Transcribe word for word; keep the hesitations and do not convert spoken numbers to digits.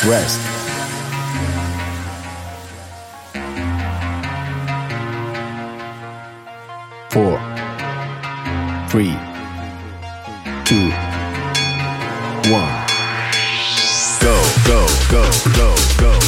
rest. Four, three, two, one. Go, go, go, go, go.